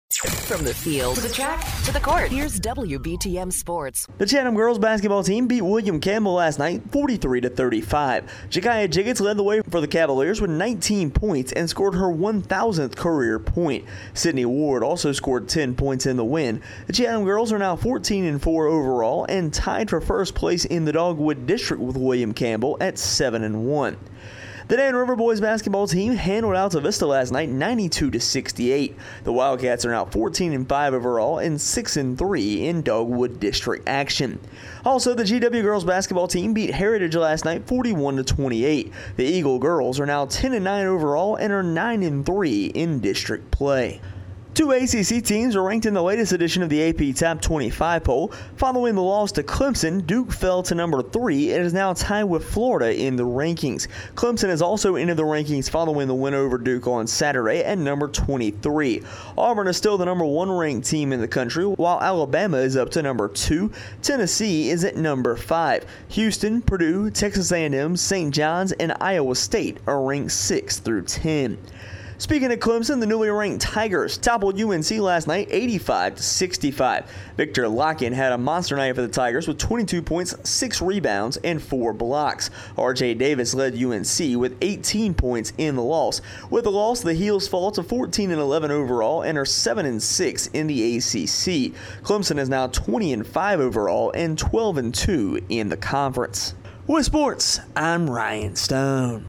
From the field to the track to the court, here's WBTM Sports. The Chatham girls basketball team beat William Campbell last night 43-35. Jakaya Jiggets led the way for the Cavaliers with 19 points and scored her 1,000th career point. Sydney Ward also scored 10 points in the win. The Chatham girls are now 14-4 overall and tied for first place in the Dogwood District with William Campbell at 7-1. The Dan River boys basketball team handled Alta Vista last night 92-68. The Wildcats are now 14-5 overall and 6-3 in Dogwood District action. Also, the GW girls basketball team beat Heritage last night 41-28. The Eagle girls are now 10-9 overall and are 9-3 in district play. Two ACC teams are ranked in the latest edition of the AP Top 25 poll. Following the loss to Clemson, Duke fell to number 3 and is now tied with Florida in the rankings. Clemson has also entered the rankings following the win over Duke on Saturday at number 23. Auburn is still the number 1 ranked team in the country, while Alabama is up to number 2. Tennessee is at number 5. Houston, Purdue, Texas A&M, St. John's, and Iowa State are ranked 6 through 10. Speaking of Clemson, the newly ranked Tigers toppled UNC last night 85-65. Victor Locken had a monster night for the Tigers with 22 points, 6 rebounds, and 4 blocks. RJ Davis led UNC with 18 points in the loss. With the loss, the Heels fall to 14-11 overall and are 7-6 in the ACC. Clemson is now 20-5 overall and 12-2 in the conference. With sports, I'm Ryan Stone.